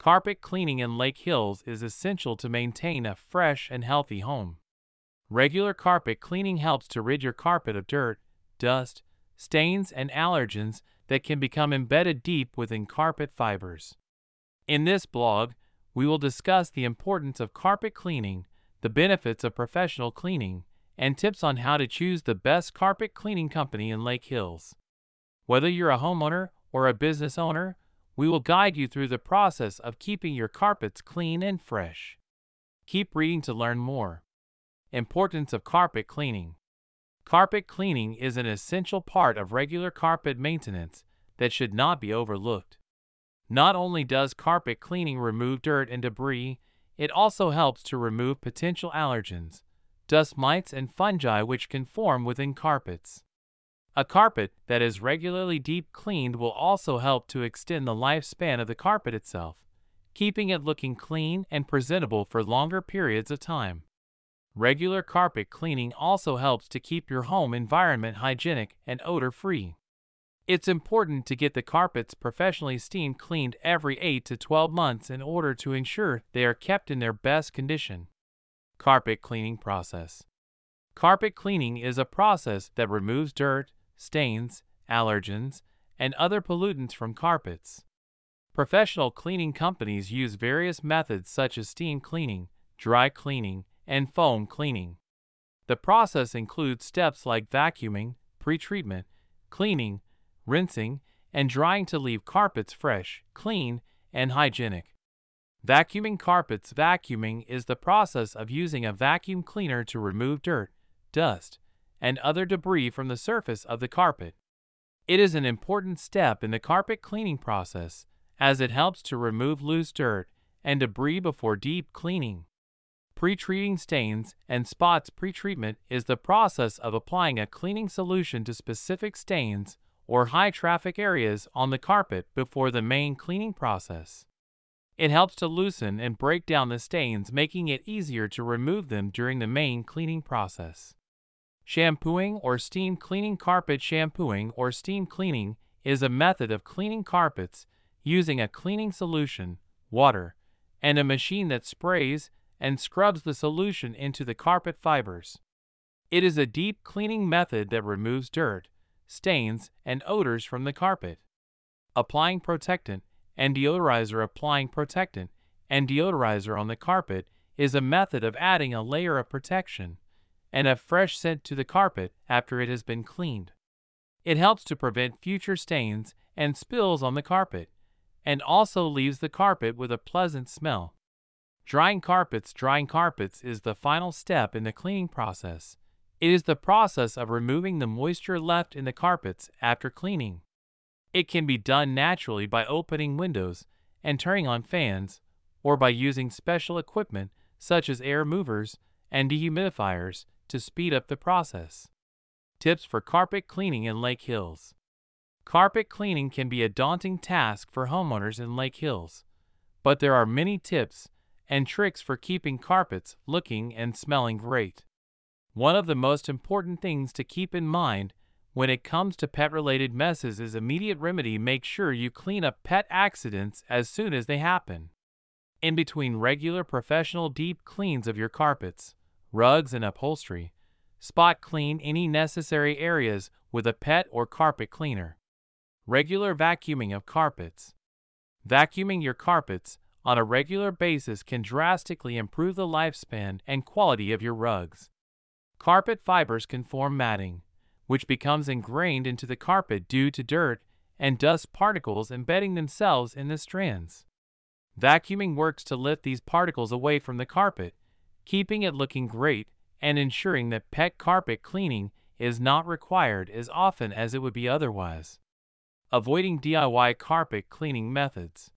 Carpet cleaning in Lake Hills is essential to maintain a fresh and healthy home. Regular carpet cleaning helps to rid your carpet of dirt, dust, stains, and allergens that can become embedded deep within carpet fibers. In this blog, we will discuss the importance of carpet cleaning, the benefits of professional cleaning, and tips on how to choose the best carpet cleaning company in Lake Hills. Whether you're a homeowner or a business owner, we will guide you through the process of keeping your carpets clean and fresh. Keep reading to learn more. Importance of carpet cleaning. Carpet cleaning is an essential part of regular carpet maintenance that should not be overlooked. Not only does carpet cleaning remove dirt and debris, it also helps to remove potential allergens, dust mites, and fungi which can form within carpets. A carpet that is regularly deep cleaned will also help to extend the lifespan of the carpet itself, keeping it looking clean and presentable for longer periods of time. Regular carpet cleaning also helps to keep your home environment hygienic and odor-free. It's important to get the carpets professionally steam cleaned every 8 to 12 months in order to ensure they are kept in their best condition. Carpet cleaning process. Carpet cleaning is a process that removes dirt, stains, allergens, and other pollutants from carpets. Professional cleaning companies use various methods such as steam cleaning, dry cleaning, and foam cleaning. The process includes steps like vacuuming, pre-treatment, cleaning, rinsing, and drying to leave carpets fresh, clean, and hygienic. Vacuuming carpets. Vacuuming is the process of using a vacuum cleaner to remove dirt, dust, and other debris from the surface of the carpet. It is an important step in the carpet cleaning process as it helps to remove loose dirt and debris before deep cleaning. Pre-treating stains and spots. Pre-treatment is the process of applying a cleaning solution to specific stains or high-traffic areas on the carpet before the main cleaning process. It helps to loosen and break down the stains, making it easier to remove them during the main cleaning process. Shampooing or steam cleaning. Carpet shampooing or steam cleaning is a method of cleaning carpets using a cleaning solution, water, and a machine that sprays and scrubs the solution into the carpet fibers. It is a deep cleaning method that removes dirt, stains, and odors from the carpet. Applying protectant and deodorizer. Applying protectant and deodorizer on the carpet is a method of adding a layer of protection and a fresh scent to the carpet after it has been cleaned. It helps to prevent future stains and spills on the carpet, and also leaves the carpet with a pleasant smell. Drying carpets. Drying carpets is the final step in the cleaning process. It is the process of removing the moisture left in the carpets after cleaning. It can be done naturally by opening windows and turning on fans, or by using special equipment such as air movers and dehumidifiers to speed up the process. Tips for carpet cleaning in Lake Hills. Carpet cleaning can be a daunting task for homeowners in Lake Hills, but there are many tips and tricks for keeping carpets looking and smelling great. One of the most important things to keep in mind when it comes to pet-related messes is immediate remedy. Make sure you clean up pet accidents as soon as they happen. In between regular professional deep cleans of your carpets, rugs, and upholstery, spot clean any necessary areas with a pet or carpet cleaner. Regular vacuuming of carpets. Vacuuming your carpets on a regular basis can drastically improve the lifespan and quality of your rugs. Carpet fibers can form matting, which becomes ingrained into the carpet due to dirt and dust particles embedding themselves in the strands. Vacuuming works to lift these particles away from the carpet, keeping it looking great and ensuring that pet carpet cleaning is not required as often as it would be otherwise. Avoiding DIY carpet cleaning methods.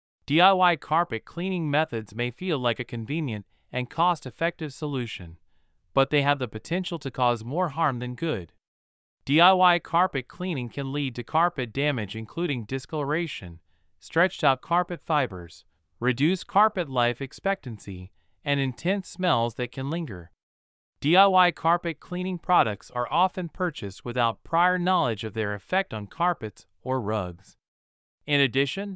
DIY carpet cleaning methods may feel like a convenient and cost-effective solution, but they have the potential to cause more harm than good. DIY carpet cleaning can lead to carpet damage including discoloration, stretched out carpet fibers, reduced carpet life expectancy, and intense smells that can linger. DIY carpet cleaning products are often purchased without prior knowledge of their effect on carpets or rugs. In addition,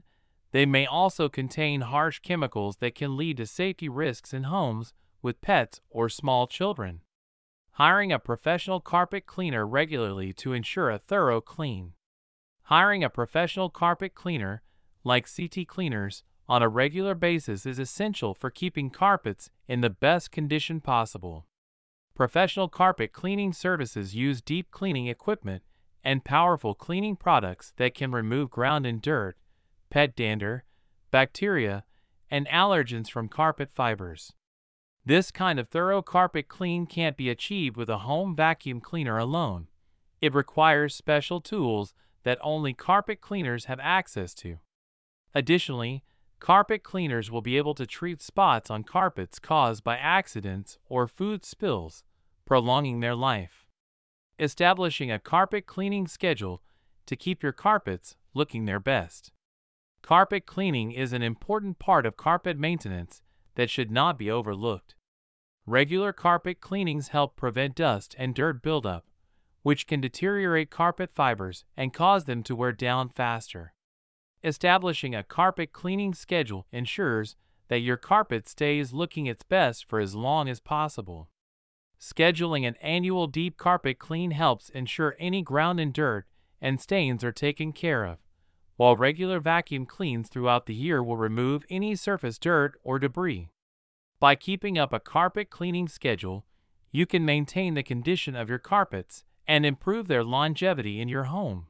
They may also contain harsh chemicals that can lead to safety risks in homes with pets or small children. Hiring a professional carpet cleaner regularly to ensure a thorough clean. Hiring a professional carpet cleaner, like CT Cleaners, on a regular basis is essential for keeping carpets in the best condition possible. Professional carpet cleaning services use deep cleaning equipment and powerful cleaning products that can remove ground and dirt, pet dander, bacteria, and allergens from carpet fibers. This kind of thorough carpet clean can't be achieved with a home vacuum cleaner alone. It requires special tools that only carpet cleaners have access to. Additionally, carpet cleaners will be able to treat spots on carpets caused by accidents or food spills, prolonging their life. Establishing a carpet cleaning schedule to keep your carpets looking their best. Carpet cleaning is an important part of carpet maintenance that should not be overlooked. Regular carpet cleanings help prevent dust and dirt buildup, which can deteriorate carpet fibers and cause them to wear down faster. Establishing a carpet cleaning schedule ensures that your carpet stays looking its best for as long as possible. Scheduling an annual deep carpet clean helps ensure any ground and dirt and stains are taken care of, while regular vacuum cleans throughout the year will remove any surface dirt or debris. By keeping up a carpet cleaning schedule, you can maintain the condition of your carpets and improve their longevity in your home.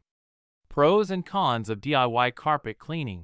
Pros and cons of DIY carpet cleaning.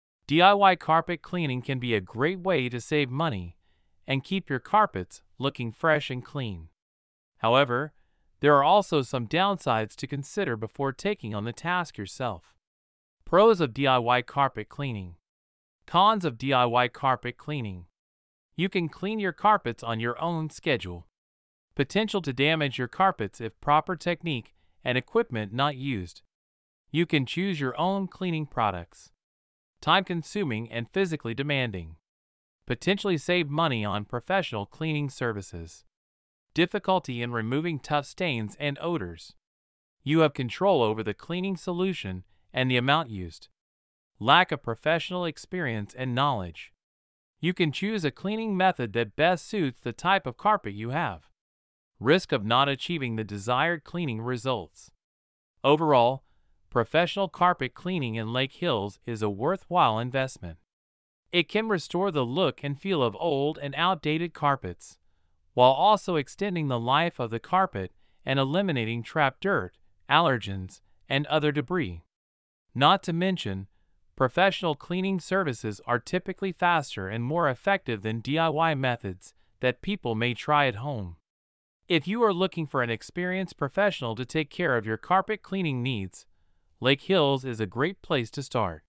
DIY carpet cleaning can be a great way to save money and keep your carpets looking fresh and clean. However, there are also some downsides to consider before taking on the task yourself. Pros of DIY carpet cleaning. Cons of DIY carpet cleaning. You can clean your carpets on your own schedule. Potential to damage your carpets if proper technique and equipment not used. You can choose your own cleaning products. Time-consuming and physically demanding. Potentially save money on professional cleaning services. Difficulty in removing tough stains and odors. You have control over the cleaning solution and the amount used. Lack of professional experience and knowledge. You can choose a cleaning method that best suits the type of carpet you have. Risk of not achieving the desired cleaning results. Overall, professional carpet cleaning in Lake Hills is a worthwhile investment. It can restore the look and feel of old and outdated carpets, while also extending the life of the carpet and eliminating trapped dirt, allergens, and other debris. Not to mention, professional cleaning services are typically faster and more effective than DIY methods that people may try at home. If you are looking for an experienced professional to take care of your carpet cleaning needs, Lake Hills is a great place to start.